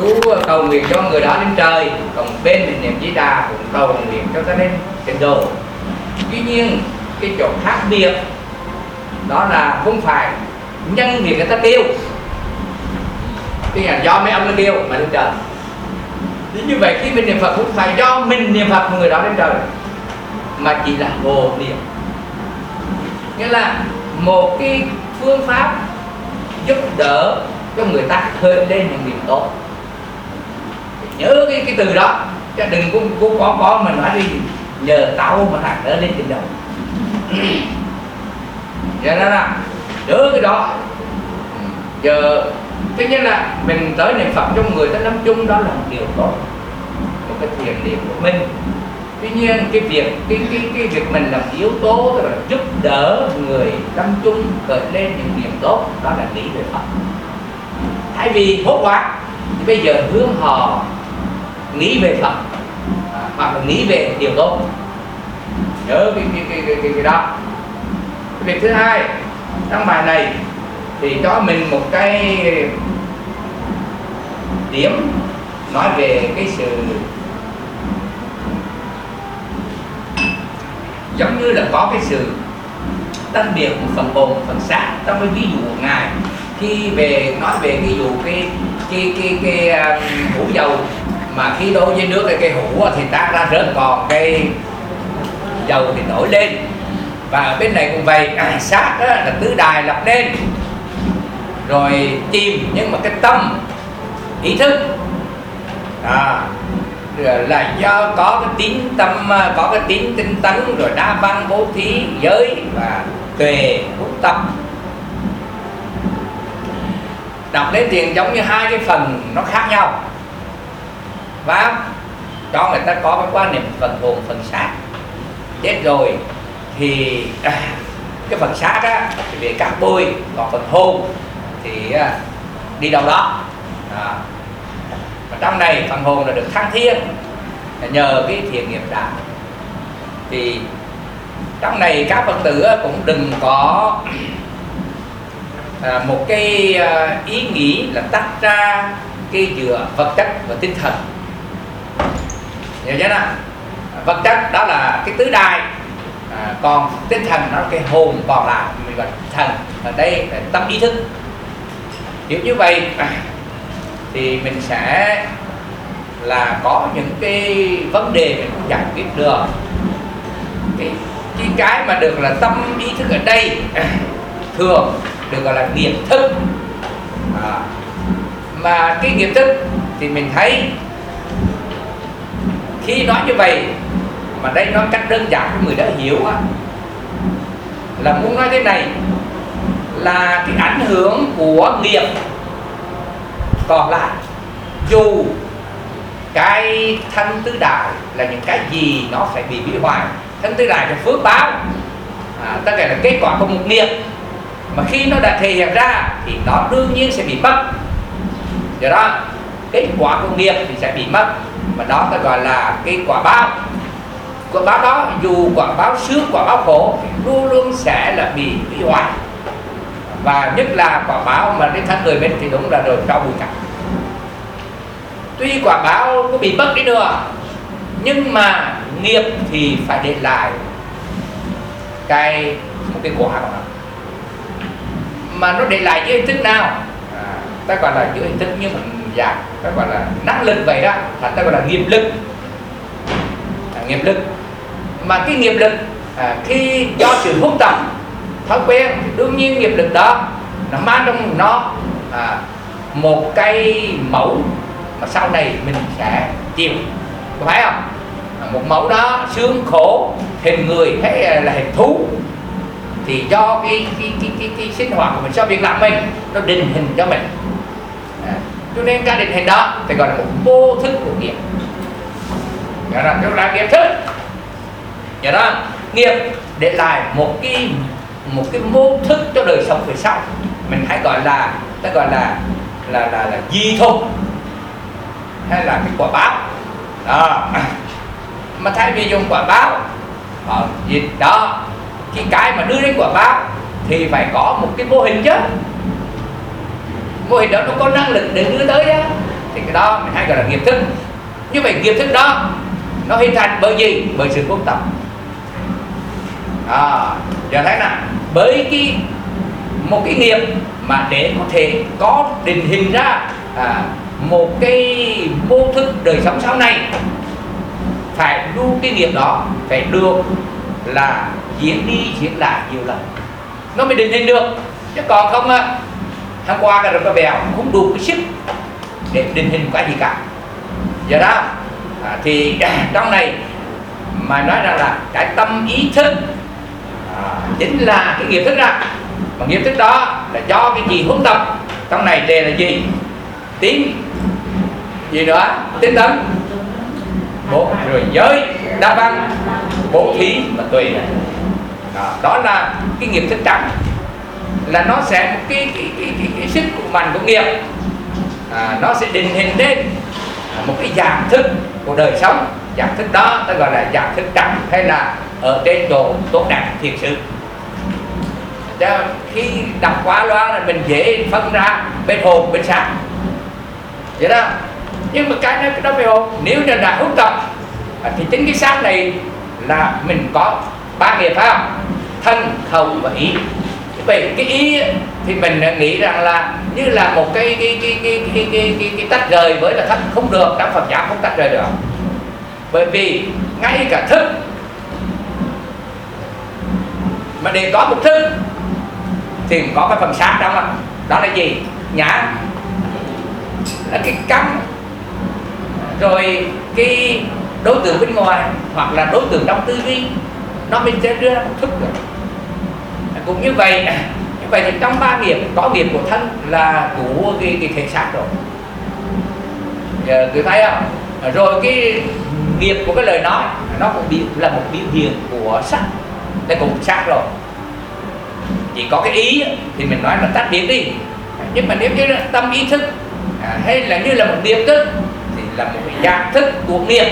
chú cầu nguyện cho người đó lên trời, còn bên thì niệm Di Đà cũng cầu nguyện cho ta lên tịnh độ. Tuy nhiên cái chỗ khác biệt đó là không phải nhân việc người ta kêu, tức là do mấy ông nó kêu mà lên trời. Như vậy khi mình niệm Phật không phải do mình niệm Phật người đó lên trời, mà chỉ là hộ niệm, nghĩa là một cái phương pháp giúp đỡ cho người ta khơi lên những niềm tốt. Nhớ cái từ đó, chứ đừng có mà nói đi nhờ tao mà thằng đỡ lên trên đầu. Vậy đó là nhớ cái đó. Giờ tất nhiên là mình tới niệm Phật trong người ta nói chung đó là một điều tốt, một cái thiền niệm của mình. Tuy nhiên cái việc mình làm yếu tố tức là giúp đỡ người tâm chung khởi lên những niềm tốt, đó là nghĩ về Phật. Thay vì hốt hoảng thì bây giờ hướng họ nghĩ về Phật, hoặc là nghĩ về điều tốt. Nhớ cái đó. Cái việc thứ hai trong bài này thì cho mình một cái điểm nói về cái sự giống như là có cái sự tân biệt của phần hồn, phần xác trong cái ví dụ của ngài khi về nói về ví dụ cái hũ dầu mà khi đổ với nước cái hũ thì ta ra rớt, còn cái dầu thì nổi lên. Và ở bên này cũng vậy, xác đó là tứ đài lập nên rồi chìm, nhưng mà cái tâm ý thức là do có cái tín tâm, có cái tín tinh tấn, rồi đa văn bố thí giới và tuệ hữu tâm. Đọc lên thì giống như hai cái phần nó khác nhau, và cho người ta có cái quan niệm phần hồn phần xác. Chết rồi thì cái phần xác á thì về các bôi, còn phần hồn thì đi đâu đó. Và trong này phần hồn là được thăng thiên nhờ cái thiện nghiệp đạo. Thì trong này các Phật tử cũng đừng có một cái ý nghĩ là tách ra cái giữa vật chất và tinh thần. Hiểu chưa nào? Vật chất đó là cái tứ đài, còn tinh thần nó là cái hồn còn lại, mình gọi là thần. Ở đây là tâm ý thức. Hiểu như vậy thì mình sẽ là có những cái vấn đề mình không giải quyết được. Cái mà được là tâm ý thức ở đây thường được gọi là nghiệp thức. Mà cái nghiệp thức thì mình thấy khi nói như vậy, mà đây nói cách đơn giản cho người đã hiểu là muốn nói thế này, là cái ảnh hưởng của nghiệp còn lại, dù cái thân tứ đại là những cái gì nó phải bị hủy hoại. Thân tứ đại là phước báo, tất cả là kết quả của một nghiệp, mà khi nó đã thể hiện ra thì nó đương nhiên sẽ bị mất. Do đó kết quả của nghiệp thì sẽ bị mất, mà đó ta gọi là cái quả báo. Quả báo đó dù quả báo sướng, quả báo khổ thì luôn luôn sẽ là bị hủy hoại. Và nhất là quả báo mà đến thân người bên thì đúng là rồi cho bụi cặn. Tuy quả báo có bị mất đi nữa, nhưng mà nghiệp thì phải để lại một cái quả của nó. Mà nó để lại dưới hình thức nào? Ta gọi là dưới hình thức như mình dạng, ta gọi là năng lực vậy đó, ta gọi là nghiệp lực. Nghiệp lực. Mà cái nghiệp lực khi do sự hút tập thói quen, đương nhiên nghiệp lực đó nó mang trong nó một cái mẫu mà sau này mình sẽ chịu, có phải không? Một mẫu đó sướng khổ, hình người hay là hình thú, thì do cái sinh hoạt của mình, do việc làm mình nó định hình cho mình. Cho nên cái định hình đó thì gọi là một vô thức của nghiệp. Đó là nghiệp thức. Do đó nghiệp để lại một cái mô thức cho đời sống về sau, mình hãy gọi là di thục hay là cái quả báo đó. Mà thay vì dùng quả báo gì đó, cái mà đưa đến quả báo thì phải có một cái mô hình chứ. Mô hình đó nó có năng lực để đưa tới đó. thì cái đó mình hay gọi là nghiệp thức. Như vậy nghiệp thức đó nó hình thành bởi gì? Bởi sự cố tập. Giờ thấy nè, bởi một cái nghiệp mà để có thể có định hình ra một cái mô thức đời sống sau này, phải luôn cái nghiệp đó phải được là diễn đi diễn lại nhiều lần nó mới định hình được, chứ còn không hôm qua cái rồi bèo không đủ cái sức để định hình cái gì cả. Giờ đó thì trong này mà nói rằng là cái tâm ý thức chính là cái nghiệp thức ra, mà nghiệp thức đó là do cái gì huấn tập. Trong này đề là gì? Tín gì nữa? Tinh tấn, bố rồi giới đa văn, bố thí và tùy. Đó là cái nghiệp thức trắng, là nó sẽ một cái sức mạnh của nghiệp, nó sẽ định hình đến một cái dạng thức của đời sống. Dạng thức đó ta gọi là dạng thức trắng, hay là ở trên độ tốt đẹp thiệt sự. Khi đọc quá loa là mình dễ phân ra bên hồn bên xác vậy đó. Nhưng mà cái đó phải hồn, nếu như đã huấn tập thì chính cái xác này là mình có ba nghiệp, phải không? Thân, khẩu và ý. Vậy cái ý thì mình nghĩ rằng là như là một cái tách rời với là thân, không được, trong Phật giáo không tách rời được. Bởi vì ngay cả thức mà để có một thức thì có cái phần xác trong đó là gì? Nhãn, là cái cắm, rồi cái đối tượng bên ngoài hoặc là đối tượng trong tư duy, nó mình sẽ đưa ra một thức được. Cũng như vậy thì trong ba nghiệp có nghiệp của thân là của cái thể xác rồi. Giờ cứ thấy không? Rồi cái nghiệp của cái lời nói nó cũng là một biểu hiện của sắc, đây cũng xác rồi. Chỉ có cái ý thì mình nói là tách biệt đi, nhưng mà nếu như là tâm ý thức hay là như là một nghiệp thức thì là một cái dạng thức của nghiệp.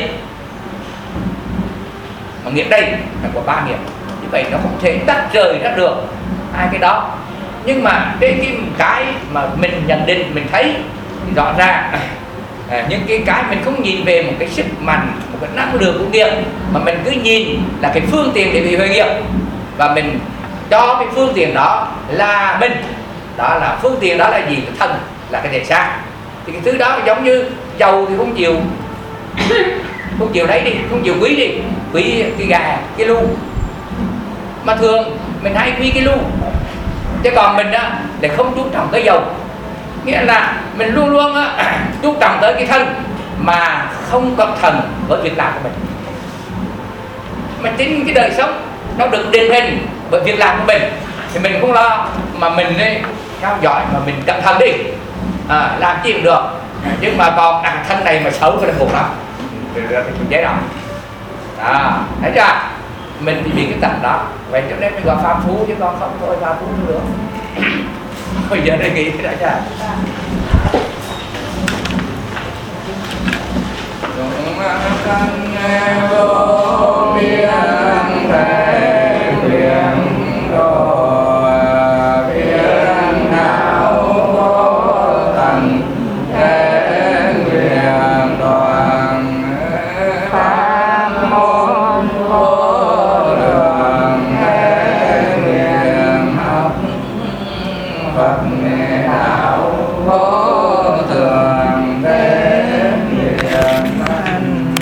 Mà nghiệp đây là có ba nghiệp, như vậy nó không thể tách rời ra được hai cái đó. Nhưng mà cái mà mình nhận định, mình thấy thì rõ ràng những cái mình không nhìn về một cái sức mạnh, một cái năng lượng của nghiệp, mà mình cứ nhìn là cái phương tiện để bị huệ nghiệp, và mình cho cái phương tiện đó là mình. Đó là phương tiện đó là gì? Cái thân, là cái thể xác. Thì cái thứ đó giống như dầu thì không chịu lấy đi, không chịu quý đi, quý cái gà, cái lu. Mà thường mình hay quý cái lu, chứ còn mình để không chú trọng tới dầu. Nghĩa là mình luôn luôn chú trọng tới cái thân mà không có thần với việc làm của mình. Mà chính cái đời sống nó được định hình bởi việc làm của mình thì mình không lo, mà mình theo dõi mà mình cẩn thận đi, làm chi cũng được. Nhưng mà còn thân này mà xấu thì buồn lắm thì mình dễ đâu. Thấy chưa? Mình thì bị cái tật đó, vậy cho nên mình gọi phàm phu, chứ còn không thôi phàm phu không được. Bây giờ đây nghĩ cái đã chưa?